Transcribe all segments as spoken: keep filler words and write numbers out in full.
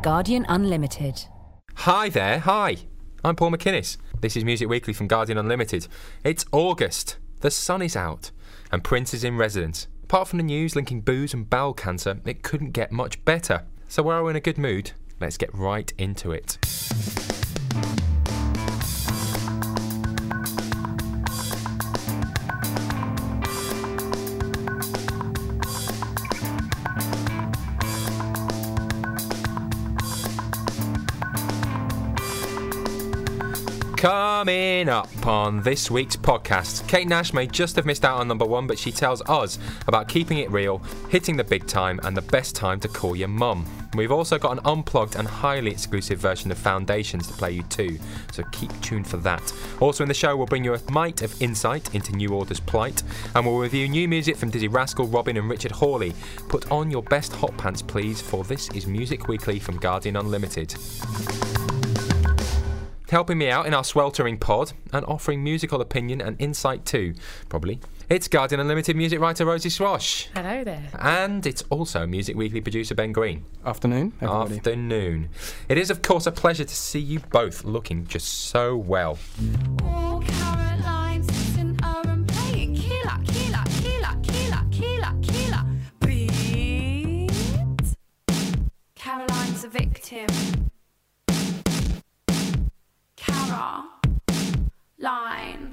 Guardian Unlimited. Hi there, hi. I'm Paul McInnes. This is Music Weekly from Guardian Unlimited. It's August, the sun is out, and Prince is in residence. Apart from the news linking booze and bowel cancer, it couldn't get much better. So while we're in a good mood, let's get right into it. Coming up on this week's podcast, Kate Nash may just have missed out on number one, but she tells us about keeping it real, hitting the big time, and the best time to call your mum. We've also got an unplugged and highly exclusive version of Foundations to play you too, so keep tuned for that. Also in the show, we'll bring you a mite of insight into New Order's plight, and we'll review new music from Dizzy Rascal, Robin and Richard Hawley. Put on your best hot pants, please, for this is Music Weekly from Guardian Unlimited. Helping me out in our sweltering pod and offering musical opinion and insight too, probably. It's Guardian Unlimited music writer Rosie Swash. Hello there. And it's also Music Weekly producer Ben Green. Afternoon, everybody. Afternoon. It is, of course, a pleasure to see you both looking just so well. Oh, Caroline, sitting and playing killer, killer, killer, killer, killer, killer. Beat. Caroline's a victim. Caroline.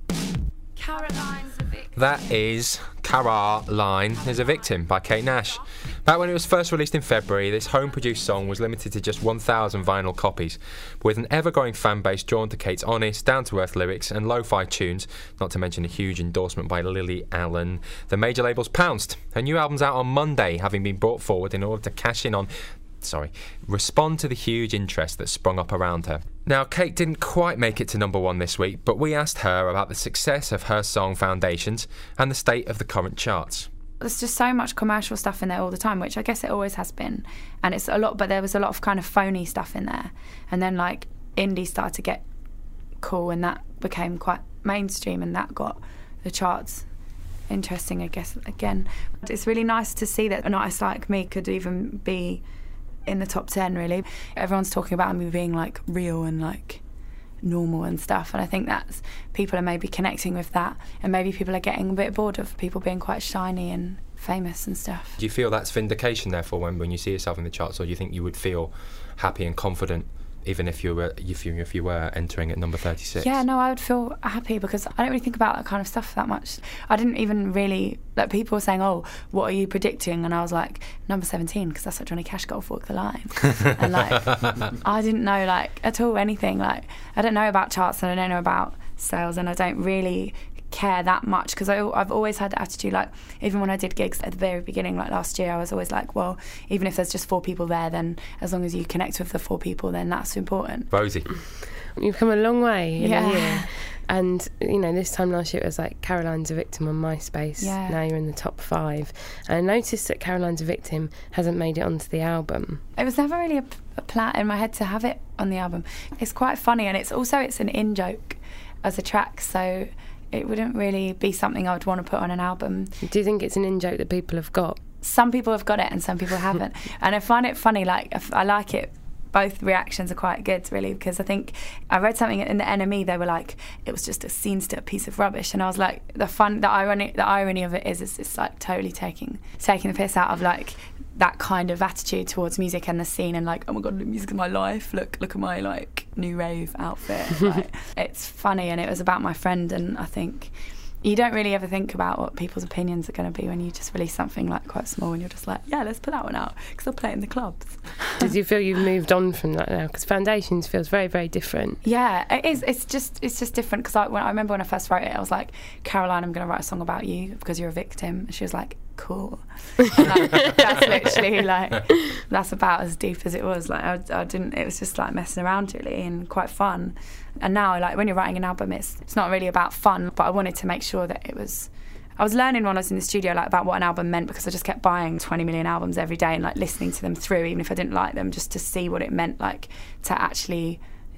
Caroline's a victim. That is Caroline is a Victim by Kate Nash. Back when it was first released in February, this home-produced song was limited to just one thousand vinyl copies, with an ever-growing fan base drawn to Kate's honest, down-to-earth lyrics and lo-fi tunes, not to mention a huge endorsement by Lily Allen. The major labels pounced. Her new album's out on Monday, having been brought forward in order to cash in on Sorry, respond to the huge interest that sprung up around her. Now, Kate didn't quite make it to number one this week, but we asked her about the success of her song Foundations and the state of the current charts. There's just so much commercial stuff in there all the time, which I guess it always has been. And it's a lot, but there was a lot of kind of phony stuff in there. And then, like, indie started to get cool, and that became quite mainstream, and that got the charts interesting, I guess, again. It's really nice to see that an artist like me could even be in the top ten, really. Everyone's talking about me being like real and like normal and stuff, and I think that's people are maybe connecting with that, and maybe people are getting a bit bored of people being quite shiny and famous and stuff. Do you feel that's vindication therefore when, when you see yourself in the charts, or do you think you would feel happy and confident even if you were if you, if you were entering at number thirty-six? Yeah, no, I would feel happy because I don't really think about that kind of stuff that much. I didn't even really, like, people were saying, oh, what are you predicting? And I was like, number seventeen, because that's what Johnny Cash got off Walk the Line. And like, I didn't know like at all anything. Like, I don't know about charts and I don't know about sales, and I don't really care that much because I've always had the attitude, like, even when I did gigs at the very beginning, like last year, I was always like, well, even if there's just four people there, then as long as you connect with the four people, then that's important. Rosie? You've come a long way in Yeah. a year. And, you know, this time last year it was like Caroline's a Victim on MySpace. Yeah. Now you're in the top five. And I noticed that Caroline's a Victim hasn't made it onto the album. It was never really a, a plan in my head to have it on the album. It's quite funny, and it's also, it's an in-joke as a track, so it wouldn't really be something I would want to put on an album. Do you think it's an in-joke that people have got? Some people have got it and some people haven't. And I find it funny, like, I like it. Both reactions are quite good, really, because I think I read something in the N M E. They were like, it was just a scene-still piece of rubbish, and I was like, the fun, the irony, the irony of it is, it's, it's like totally taking taking the piss out of like that kind of attitude towards music and the scene, and like, oh my god, the music is my life. Look, look at my like new rave outfit. Like, it's funny, and it was about my friend, and I think you don't really ever think about what people's opinions are going to be when you just release something like quite small, and you're just like, yeah, let's put that one out because I'll play it in the clubs. Did you feel you've moved on from that now? Because Foundations feels very, very different. Yeah, it is. It's just it's just different because I, when, I remember when I first wrote it, I was like, Caroline, I'm going to write a song about you because you're a victim. And she was like, cool. And like, that's literally like, that's about as deep as it was. Like, I, I didn't, it was just like messing around really and quite fun. And now, like, when you're writing an album, it's it's not really about fun, but I wanted to make sure that it was. I was learning when I was in the studio, like, about what an album meant, because I just kept buying twenty million albums every day and like listening to them through, even if I didn't like them, just to see what it meant, like, to actually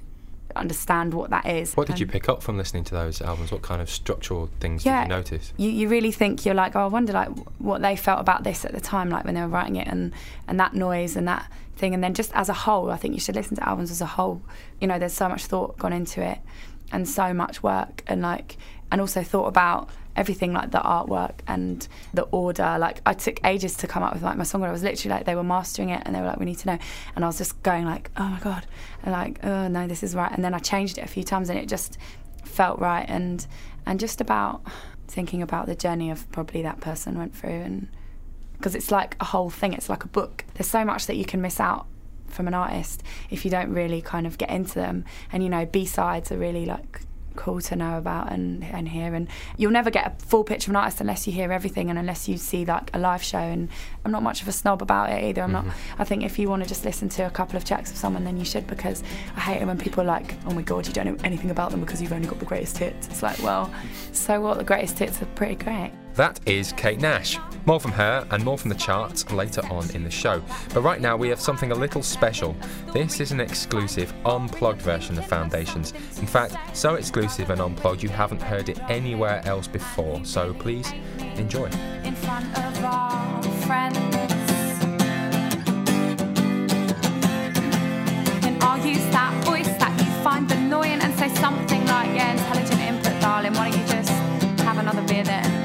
understand what that is. What did And- you pick up from listening to those albums? What kind of structural things Yeah. did you notice? You, you really think, you're like, oh, I wonder like what they felt about this at the time, like when they were writing it, and, and that noise and that thing. And then just as a whole, I think you should listen to albums as a whole. You know, there's so much thought gone into it and so much work, and like, and also thought about everything, like the artwork and the order. Like I took ages to come up with like my song. I was literally like, they were mastering it and they were like, we need to know. And I was just going like, oh my God. And like, oh no, this is right. And then I changed it a few times and it just felt right. And, and just about thinking about the journey of probably that person went through, and because it's like a whole thing, it's like a book. There's so much that you can miss out from an artist if you don't really kind of get into them. And you know, B-sides are really like cool to know about and, and hear, and you'll never get a full picture of an artist unless you hear everything and unless you see like a live show. And I'm not much of a snob about it either. I'm Mm-hmm. not. I think if you want to just listen to a couple of tracks of someone, then you should, because I hate it when people are like, oh my God, you don't know anything about them because you've only got the greatest hits. It's like, well, so what, the greatest hits are pretty great. That is Kate Nash. More from her and more from the charts later on in the show. But right now we have something a little special. This is an exclusive unplugged version of Foundations. In fact, so exclusive and unplugged you haven't heard it anywhere else before. So please enjoy. In front of our friends. And I'll use that voice that you find annoying and say something like, yeah, intelligent input, darling, why don't you just have another beer then?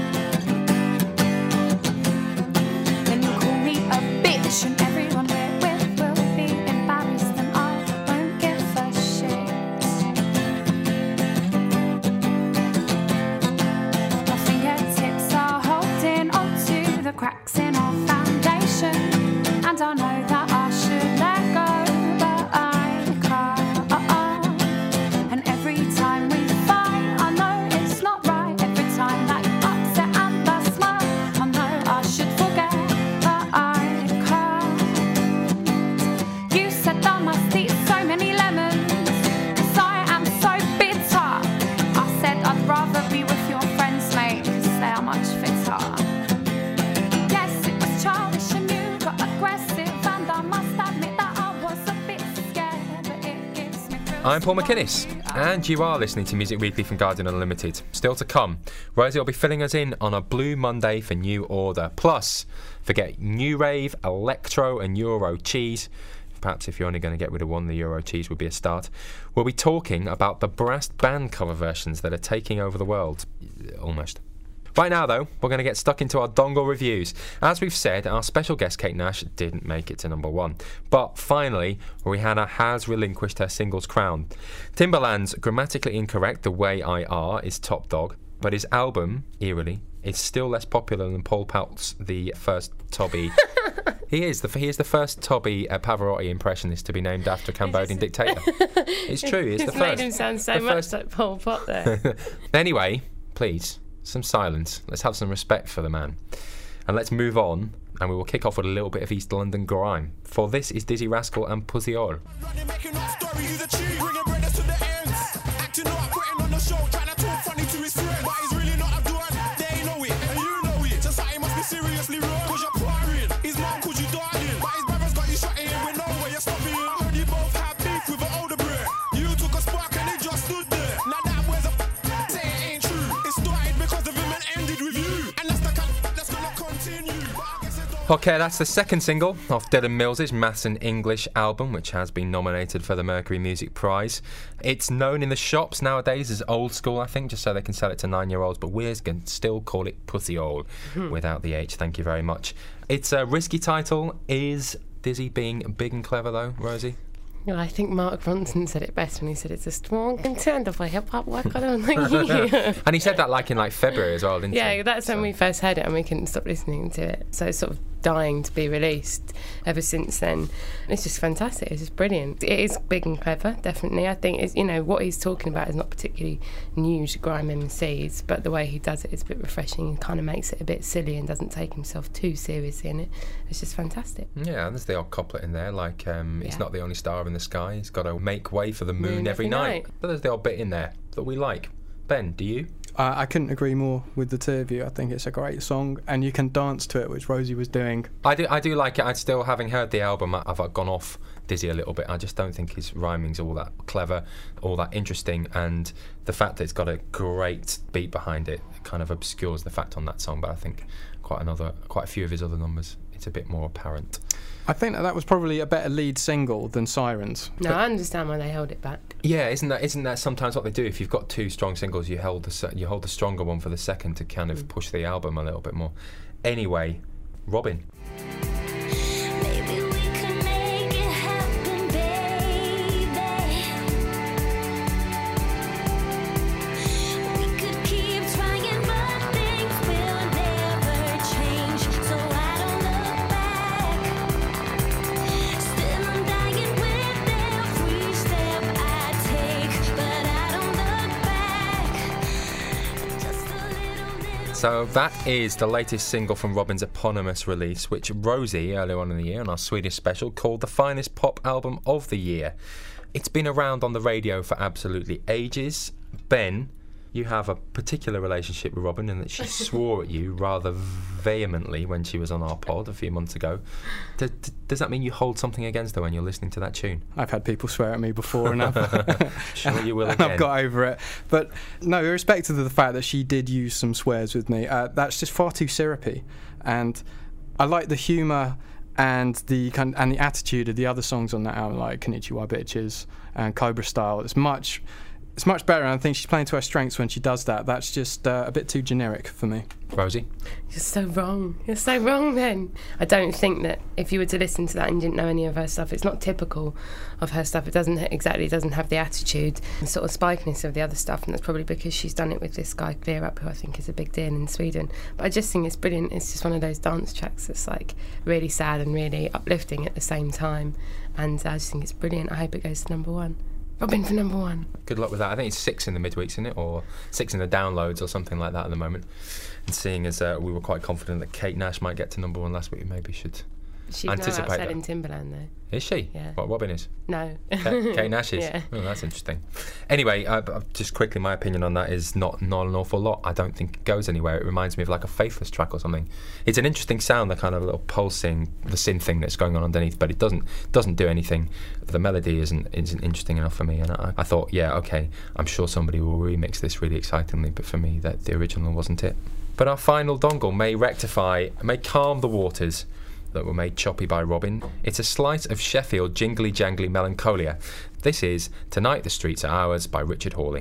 Then you'll call me a bitch and everyone we're with will be embarrassed and I won't give a shit. My fingertips are holding onto the cracks in our foundation, and I know that I should let go, but I can't. And every time we fight, I know it's not right. Every time that you upset and I smile, I know I should forget, but I can't. You said I must eat so many lemons, 'cause I am so bitter. I said I'd rather be with your friends, mate, 'cause they are much fitter. Yes, it was childish and you got aggressive, and I must admit that I was a bit scared, but it gives me thrills. I'm Paul McInnes, and you are listening to Music Weekly from Guardian Unlimited. Still to come, Rosie will be filling us in on a Blue Monday for New Order. Plus, forget New Rave, Electro and Euro Cheese. Perhaps if you're only going to get rid of one, the Euro Cheese would be a start. We'll be talking about the brass band cover versions that are taking over the world. Almost. Right now, though, we're going to get stuck into our dongle reviews. As we've said, our special guest, Kate Nash, didn't make it to number one. But finally, Rihanna has relinquished her singles crown. Timbaland's Grammatically Incorrect, The Way I Are, is top dog, but his album, eerily, is still less popular than Paul Pelt's The First Toby. He is the he is the first Toby uh, Pavarotti impressionist to be named after a Cambodian dictator. It's true. He's the It's first. made him sound so the much first- like Pol Pot there. Anyway, please, some silence. Let's have some respect for the man. And let's move on, and we will kick off with a little bit of East London grime. For this is Dizzy Rascal and Pussy Oil. Running, making up stories, he's a cheat. Bringing brothers to the ends. Acting up, putting on the show, trying to talk funny to his friends. But he's really not a doer. They know it, and you know it. Just like he must be seriously wrong. Cause you're partying. His mom called you darling. But his brother's got you shut in with no way you're stopping. I heard you both have beef with an older bro. You took a spark and he just stood there. Now that was a f- say it ain't true. It started because of him and ended with you. And that's the kind that's gonna continue. But I guess it don't. Okay, that's the second single off Dylan Mills's Maths and English album, which has been nominated for the Mercury Music Prize. It's known in the shops nowadays as Old School, I think, just so they can sell it to nine-year-olds, but we can still call it Pussy Oil without the H. Thank you very much. It's a risky title. Is Dizzy being big and clever, though, Rosie? Well, I think Mark Ronson said it best when he said it's a strong contender for hip hop work on the And he said that like in like February as well, didn't he? Yeah, that's when So- we first heard it and we couldn't stop listening to it. So it's sort of dying to be released ever since then. It's just fantastic. It's just brilliant. It is big and clever, definitely. I think it's, you know, what he's talking about is not particularly new to grime M Cs, but the way he does it is a bit refreshing and kind of makes it a bit silly and doesn't take himself too seriously in it. It's just fantastic. Yeah, and there's the odd couplet in there, like, um, he's Yeah. not the only star in the sky, he's got to make way for the moon, Moon every, every night. night. But there's the odd bit in there that we like. Ben, do you? Uh, I couldn't agree more with the two of you. I think it's a great song, and you can dance to it, which Rosie was doing. I do, I do like it. I still, having heard the album, I've uh, gone off Dizzy a little bit. I just don't think his rhyming's all that clever, all that interesting, and the fact that it's got a great beat behind it kind of obscures the fact on that song. But I think quite another, quite a few of his other numbers, it's a bit more apparent. I think that that was probably a better lead single than Sirens. No, I understand why they held it back. Yeah, isn't that isn't that sometimes what they do? If you've got two strong singles, you hold the se- you hold the stronger one for the second to kind of push the album a little bit more. Anyway, Robyn. Maybe we could make it happen, baby. We could keep trying, but things will never change. So I don't look back. Still I'm dying with every step I take, but I don't look back. Just a little, little. So that is the latest single from Robyn's eponymous release, which Rosie, earlier on in the year on our Swedish special, called the finest pop album of the year. It's been around on the radio for absolutely ages. Ben, you have a particular relationship with Robyn in that she swore at you rather vehemently when she was on our pod a few months ago. D- d- does that mean you hold something against her when you're listening to that tune? I've had people swear at me before, and I've, Sure you will and again. I've got over it. But no, irrespective of the fact that she did use some swears with me, uh, that's just far too syrupy. And I like the humour and the kind and the attitude of the other songs on that album, like Konnichiwa Bitches and Cobra Style. It's much, it's much better, and I think she's playing to her strengths when she does that. That's just uh, a bit too generic for me. Rosie? You're so wrong. You're so wrong then. I don't think that if you were to listen to that and didn't know any of her stuff, it's not typical of her stuff. It doesn't exactly it doesn't have the attitude and sort of spikiness of the other stuff, and that's probably because she's done it with this guy Clear Up, who I think is a big deal in Sweden. But I just think it's brilliant. It's just one of those dance tracks that's like really sad and really uplifting at the same time, and I just think it's brilliant. I hope it goes to number one. Robyn for number one. Good luck with that. I think it's six in the midweeks, isn't it? Or six in the downloads or something like that at the moment. And seeing as uh, we were quite confident that Kate Nash might get to number one last week, we maybe should She's now anticipate outside that. in Timberland though. Is she? Yeah. What, Robyn is? No. Kate, Kate Nash is? Yeah. Oh, that's interesting. Anyway, uh, b- just quickly, my opinion on that is not, not an awful lot. I don't think it goes anywhere. It reminds me of like a Faithless track or something. It's an interesting sound, the kind of little pulsing, the synth thing that's going on underneath, but it doesn't doesn't do anything. The melody isn't isn't interesting enough for me, and I, I thought, yeah, okay, I'm sure somebody will remix this really excitingly, but for me, that the original wasn't it. But our final dongle may rectify, may calm the waters that were made choppy by Robyn. It's a slice of Sheffield jingly jangly melancholia. This is Tonight the Streets Are Ours by Richard Hawley.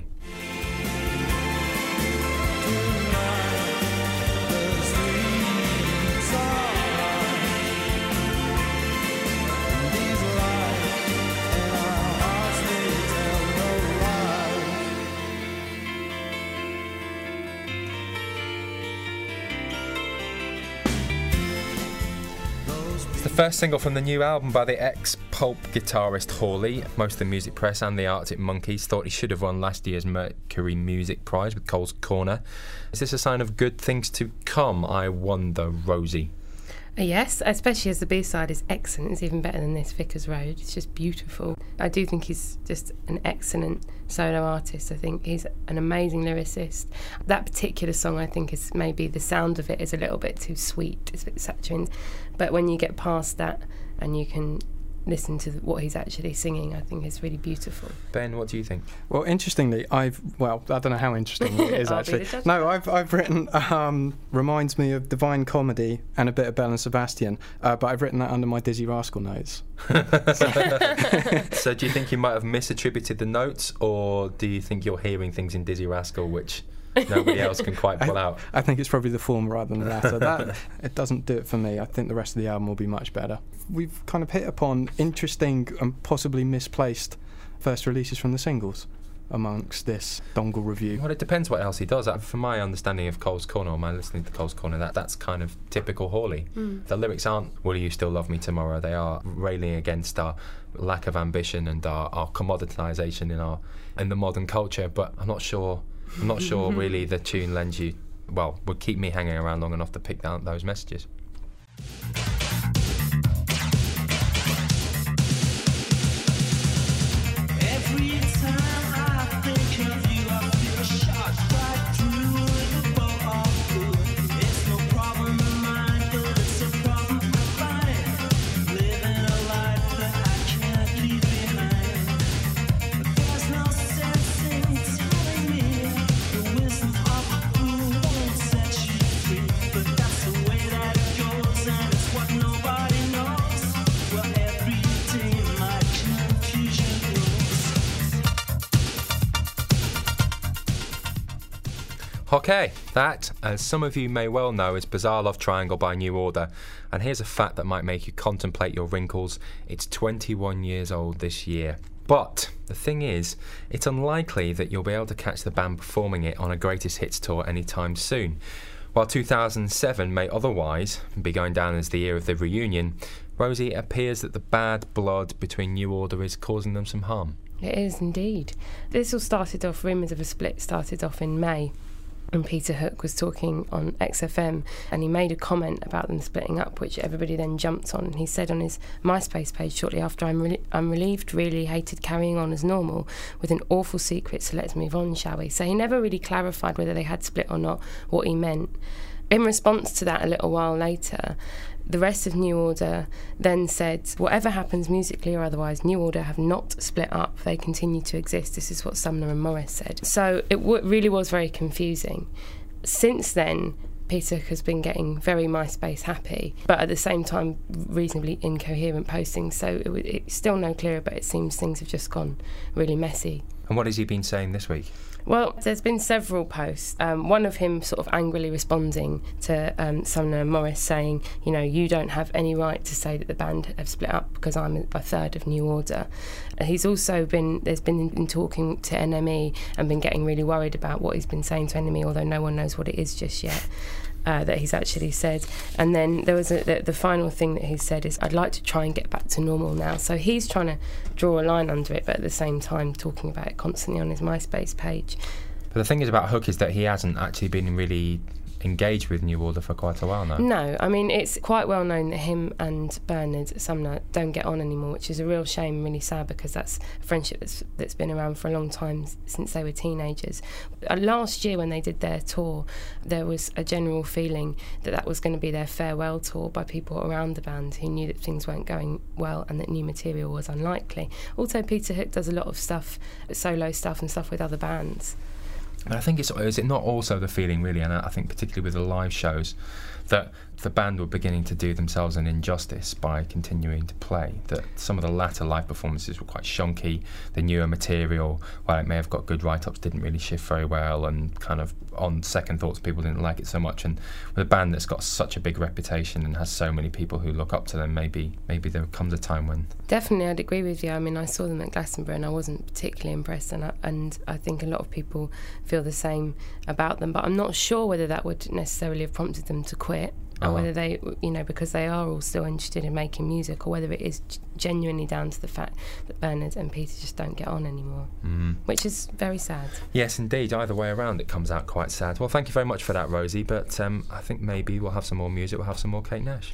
The first single from the new album by the ex-Pulp guitarist Hawley. Most of the music press and the Arctic Monkeys thought he should have won last year's Mercury Music Prize with Cole's Corner. Is this a sign of good things to come, I wonder, Rosie? Yes, especially as the B-side is excellent. It's even better than this Vickers Road. It's just beautiful. I do think he's just an excellent solo artist. I think he's an amazing lyricist. That particular song, I think, is maybe the sound of it is a little bit too sweet. It's a bit saturated. But when you get past that and you can listen to what he's actually singing, I think it's really beautiful. Ben, what do you think? Well, interestingly, I've well, I don't know how interesting it is I'll be actually. the judge. No, I've I've written um, reminds me of Divine Comedy and a bit of Belle and Sebastian, uh, but I've written that under my Dizzy Rascal notes. So do you think you might have misattributed the notes, or do you think you're hearing things in Dizzy Rascal which nobody else can quite pull out? I think it's probably the former rather than the latter. That it doesn't do it for me. I think the rest of the album will be much better. We've kind of hit upon interesting and possibly misplaced first releases from the singles amongst this dongle review. Well, it depends what else he does. Uh, From my understanding of Cole's Corner, or my listening to Cole's Corner, that that's kind of typical Hawley. Mm. The lyrics aren't "Will you still love me tomorrow?" They are railing against our lack of ambition and our, our commoditisation in our in the modern culture. But I'm not sure. I'm not sure really the tune lends you, well, would keep me hanging around long enough to pick down those messages. Every time I think of you, I feel a shot right through Okay, that, as some of you may well know, is Bizarre Love Triangle by New Order. And here's a fact that might make you contemplate your wrinkles. It's twenty-one years old this year. But the thing is, it's unlikely that you'll be able to catch the band performing it on a Greatest Hits tour anytime soon. While two thousand seven may otherwise be going down as the year of the reunion, Rosie, it appears that the bad blood between New Order is causing them some harm. It is indeed. This all started off, rumours of a split started off in May. And Peter Hook was talking on X F M and he made a comment about them splitting up, which everybody then jumped on. And he said on his MySpace page shortly after, I'm, re- I'm relieved, really hated carrying on as normal with an awful secret, so let's move on, shall we? So he never really clarified whether they had split or not, what he meant. In response to that, a little while later, the rest of New Order then said, whatever happens musically or otherwise, New Order have not split up. They continue to exist. This is what Sumner and Morris said. So it w- really was very confusing. Since then, Peter has been getting very MySpace happy, but at the same time reasonably incoherent postings. So it w- it's still no clearer, but it seems things have just gone really messy. And what has he been saying this week? Well, there's been several posts. Um, one of him sort of angrily responding to um, Sumner and Morris saying, you know, you don't have any right to say that the band have split up because I'm a third of New Order. And he's also been, there's been, been talking to N M E and been getting really worried about what he's been saying to N M E, although no one knows what it is just yet. Uh, that he's actually said. And then there was a, the, the final thing that he said is, I'd like to try and get back to normal now. So he's trying to draw a line under it, but at the same time talking about it constantly on his MySpace page. But the thing is about Hook is that he hasn't actually been really engaged with New Order for quite a while now. No, I mean, it's quite well known that him and Bernard Sumner don't get on anymore, which is a real shame and really sad, because that's a friendship that's, that's been around for a long time, since they were teenagers. Uh, last year when they did their tour, there was a general feeling that that was going to be their farewell tour by people around the band who knew that things weren't going well and that new material was unlikely. Also, Peter Hook does a lot of stuff, solo stuff and stuff with other bands. But I think it's, is it not also the feeling, really, and I think particularly with the live shows, that the band were beginning to do themselves an injustice by continuing to play, that some of the latter live performances were quite shonky, the newer material, while it may have got good write-ups, didn't really shift very well, and kind of on second thoughts people didn't like it so much. And with a band that's got such a big reputation and has so many people who look up to them, maybe maybe there comes a time when... Definitely, I'd agree with you. I mean, I saw them at Glastonbury and I wasn't particularly impressed, and I, and I think a lot of people feel the same about them, but I'm not sure whether that would necessarily have prompted them to quit, or Uh-huh. whether they, you know, because they are all still interested in making music, or whether it is g- genuinely down to the fact that Bernard and Peter just don't get on anymore, Mm. which is very sad. Yes, indeed. Either way around, it comes out quite sad. Well, thank you very much for that, Rosie, but um, I think maybe we'll have some more music. We'll have some more Kate Nash.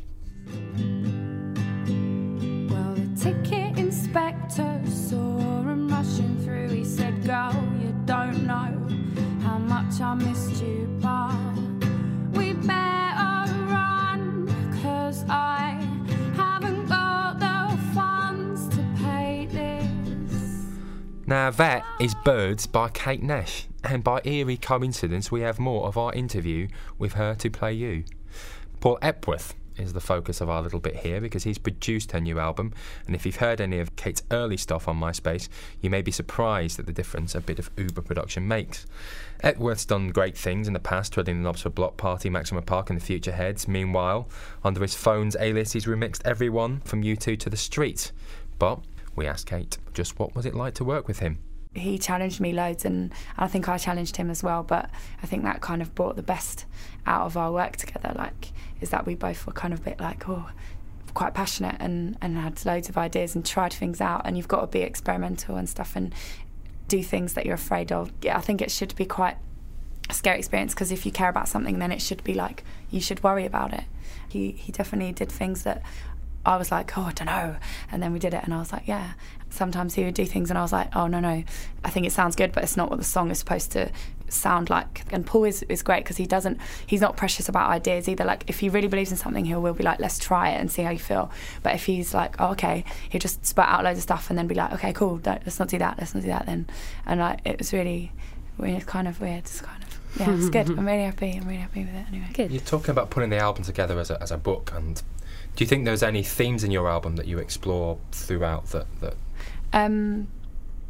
Well, the ticket inspector saw him rushing through. He said, girl, you don't know how much I missed you, but we better run, 'cause I haven't got the funds to pay this. Now that is Birds by Kate Nash, and by eerie coincidence we have more of our interview with her to play you. Paul Epworth is the focus of our little bit here, because he's produced her new album, and if you've heard any of Kate's early stuff on MySpace, you may be surprised at the difference a bit of Uber production makes. Epworth's done great things in the past, Treading the Knobs for Block Party, Maximum Park and the Future Heads. Meanwhile, under his phone's alias, he's remixed everyone from U two to The Streets. But we asked Kate just what was it like to work with him. He challenged me loads, and I think I challenged him as well, but I think that kind of brought the best out of our work together, like, is that we both were kind of a bit like, oh, quite passionate and, and had loads of ideas and tried things out, and you've got to be experimental and stuff and do things that you're afraid of. Yeah, I think it should be quite a scary experience, because if you care about something, then it should be like, you should worry about it. He, he definitely did things that I was like, oh, I don't know. And then we did it, and I was like, yeah. Sometimes he would do things, and I was like, oh, no, no. I think it sounds good, but it's not what the song is supposed to sound like. And Paul is, is great, because he doesn't, he's not precious about ideas either. Like, if he really believes in something, he will be like, let's try it and see how you feel. But if he's like, oh, okay, he'll just spurt out loads of stuff and then be like, okay, cool, don't, let's not do that, let's not do that then. And like, it was really, really kind of weird. It's kind of, yeah, it's good. I'm really happy. I'm really happy with it anyway. Good. You're talking about putting the album together as a, as a book, and do you think there's any themes in your album that you explore throughout that... that Um,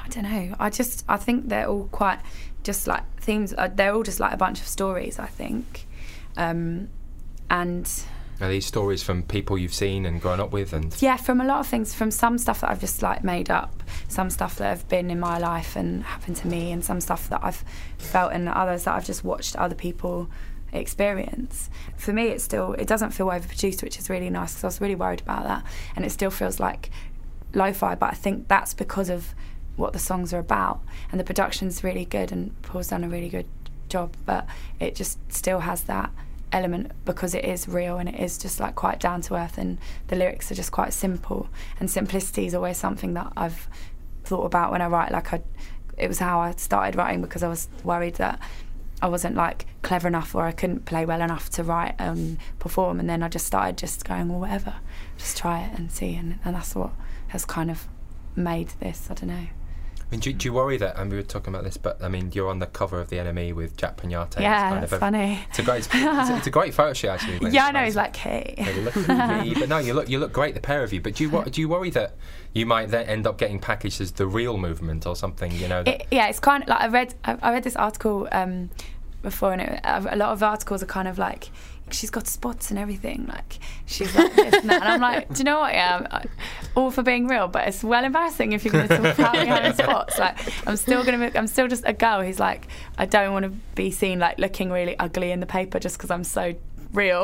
don't know. I just I think they're all quite just like themes. Uh, they're all just like a bunch of stories, I think, um, and. Are these stories from people you've seen and grown up with? And Yeah, from a lot of things, from some stuff that I've just like made up, some stuff that have been in my life and happened to me, and some stuff that I've felt, and others that I've just watched other people experience. For me, it's still, it doesn't feel overproduced, which is really nice, because I was really worried about that, and it still feels like lo-fi, but I think that's because of what the songs are about, and the production's really good, and Paul's done a really good job, but it just still has that element because it is real and it is just like quite down to earth, and the lyrics are just quite simple, and simplicity is always something that I've thought about when I write. Like I, it was how I started writing, because I was worried that I wasn't like clever enough or I couldn't play well enough to write and perform, and then I just started just going, well, whatever, just try it and see, and, and that's what has kind of made this. I don't know. I mean, do, do you worry that, and we were talking about this, but I mean, you're on the cover of The Enemy with Jack Pignate. Yeah, kind that's of a, funny. It's a great, it's a, it's a great photo shoot actually. when Yeah, it's I know. nice. He's like, hey. Yeah, you look at me, but no, you look you look great, the pair of you. But do you wo- do you worry that you might then end up getting packaged as the real movement or something? You know. That It, yeah, it's kind of like I read. I, I read this article um, before, and it, a lot of articles are kind of like, she's got spots and everything. Like she's like this and that, and I'm like, do you know what? Yeah, I'm all for being real, but it's well embarrassing if you're going to talk about me having spots. Like I'm still going to, I'm still just a girl who's like, I don't want to be seen like looking really ugly in the paper just because I'm so real.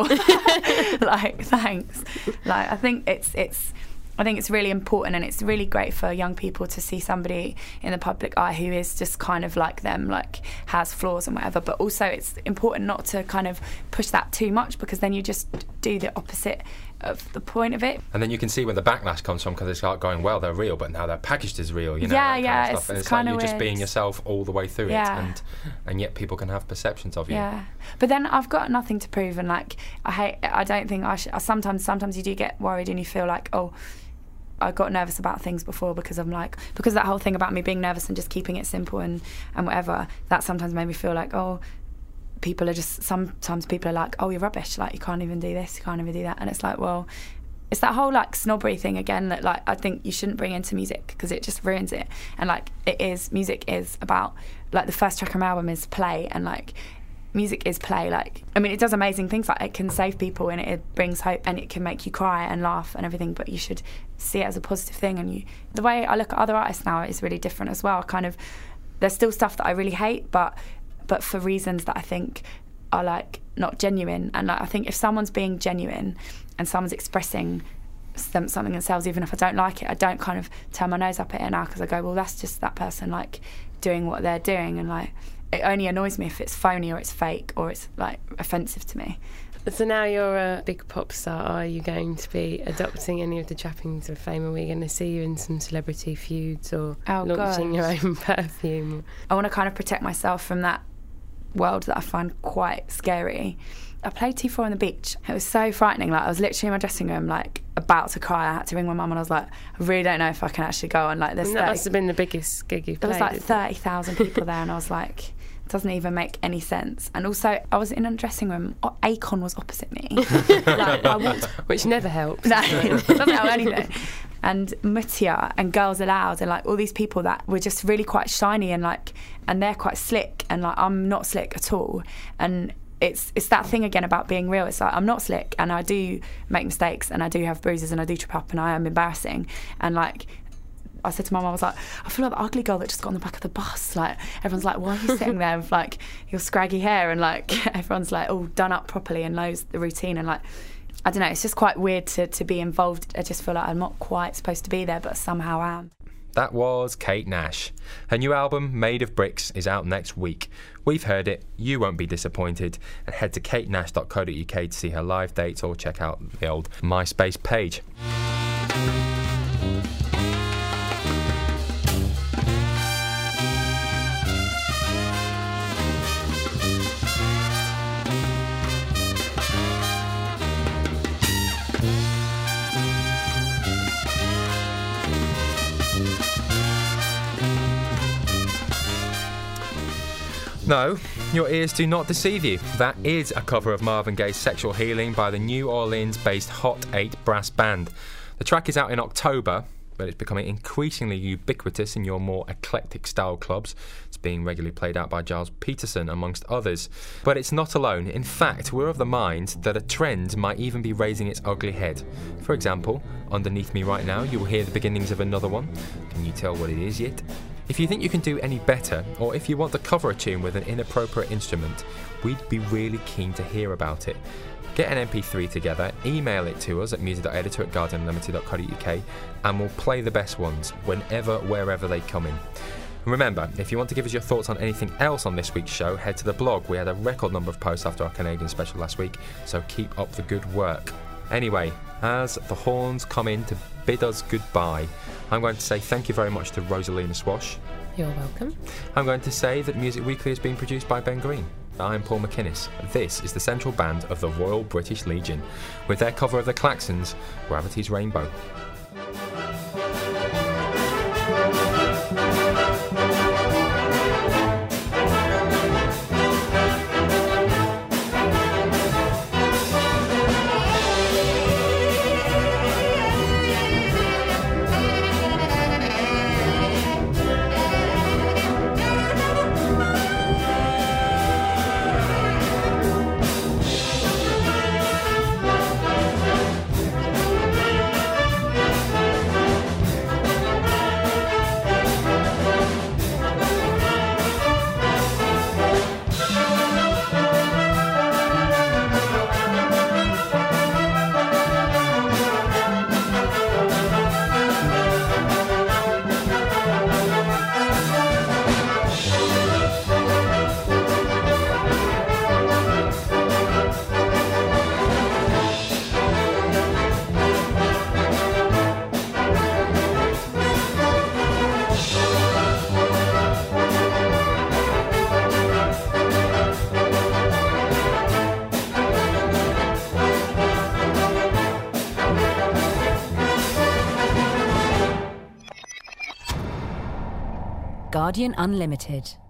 Like thanks. Like I think it's it's. I think it's really important, and it's really great for young people to see somebody in the public eye who is just kind of like them, like has flaws and whatever. But also it's important not to kind of push that too much, because then you just do the opposite of the point of it. And then you can see where the backlash comes from, because it's like going, well, they're real, but now they're packaged as real, you know. Yeah, that yeah, kind of it's- stuff. And it's it's like kinda you're just weird. being yourself all the way through Yeah. it, and and yet people can have perceptions of you. Yeah, but then I've got nothing to prove, and like I hate. I don't think I should. Sometimes, sometimes you do get worried, and you feel like, oh, I got nervous about things before because I'm like, because that whole thing about me being nervous and just keeping it simple and, and whatever, that sometimes made me feel like, oh, people are just, sometimes people are like, oh, you're rubbish, like you can't even do this, you can't even do that. And it's like, well, it's that whole like snobbery thing again that like I think you shouldn't bring into music, because it just ruins it. And like it is, music is about, like the first track on my album is play, and like music is play. Like I mean, it does amazing things, like it can save people and it brings hope and it can make you cry and laugh and everything, but you should see it as a positive thing. And you, the way I look at other artists now is really different as well. Kind of, there's still stuff that I really hate, but but for reasons that I think are like not genuine. And like I think if someone's being genuine and someone's expressing some, something themselves, even if I don't like it, I don't kind of turn my nose up at it now, because I go, well, that's just that person like doing what they're doing, and like it only annoys me if it's phony or it's fake or it's like offensive to me. So now you're a big pop star, are you going to be adopting any of the trappings of fame? Are we going to see you in some celebrity feuds or Oh, launching gosh. your own perfume? I want to kind of protect myself from that world that I find quite scary. I played T four on the beach. It was so frightening. Like I was literally in my dressing room, like about to cry. I had to ring my mum, and I was like, I really don't know if I can actually go. And like, there's And that thirty must have been the biggest gig you've there was played. like isn't it? thirty thousand people there, and I was like, it doesn't even make any sense. And also, I was in a dressing room. O- Akon was opposite me. Like, I walked Which never helps. No, it doesn't help anything. And Mutia and Girls Aloud and like all these people that were just really quite shiny and like, and they're quite slick, and like I'm not slick at all. And it's it's that thing again about being real. It's like I'm not slick, and I do make mistakes, and I do have bruises, and I do trip up, and I am embarrassing. And like I said to Mum, I was like, I feel like the ugly girl that just got on the back of the bus. Like everyone's like, why are you sitting there with like your scraggy hair, and like everyone's like all done up properly and knows the routine, and like I don't know, it's just quite weird to, to be involved. I just feel like I'm not quite supposed to be there, but somehow am. That was Kate Nash. Her new album, Made of Bricks, is out next week. We've heard it, you won't be disappointed, and head to kate nash dot co dot uk to see her live dates or check out the old MySpace page. No, your ears do not deceive you. That is a cover of Marvin Gaye's Sexual Healing by the New Orleans-based Hot eight brass band. The track is out in October, but it's becoming increasingly ubiquitous in your more eclectic style clubs. It's being regularly played out by Giles Peterson, amongst others. But it's not alone. In fact, we're of the mind that a trend might even be raising its ugly head. For example, underneath me right now, you will hear the beginnings of another one. Can you tell what it is yet? If you think you can do any better, or if you want to cover a tune with an inappropriate instrument, we'd be really keen to hear about it. Get an M P three together, email it to us at music dot editor at guardian unlimited dot co dot uk, and we'll play the best ones, whenever, wherever they come in. And remember, if you want to give us your thoughts on anything else on this week's show, head to the blog. We had a record number of posts after our Canadian special last week, so keep up the good work. Anyway, as the horns come in to bid us goodbye, I'm going to say thank you very much to Rosalina Swash. You're welcome. I'm going to say that Music Weekly has been produced by Ben Green. I'm Paul McInnes. This is the central band of the Royal British Legion, with their cover of the Klaxons, Gravity's Rainbow. Guardian Unlimited.